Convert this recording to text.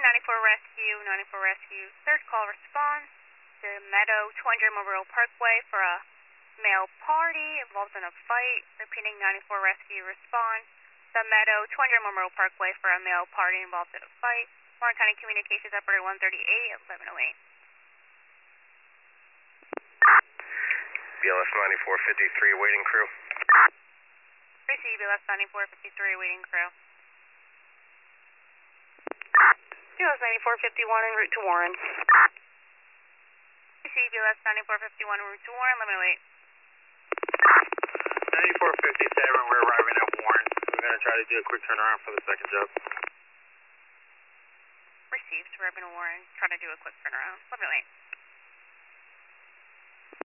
94 Rescue, third call response to Meadow 200 Memorial Parkway for a male party involved in a fight. Repeating 94 Rescue response. The Meadow 200 Memorial Parkway for a male party involved in a fight. Warren County Communications Operator 138 at 1108. BLS 9453 waiting crew. Receive BLS 9453 waiting crew. BLS 9451 en route to Warren. Receive BLS 9451 en route to Warren, 1108. 9457, we're arriving at Warren. We're going to try to do a quick turnaround for the second job. Received, arriving at Warren, trying to do a quick turnaround, 1108.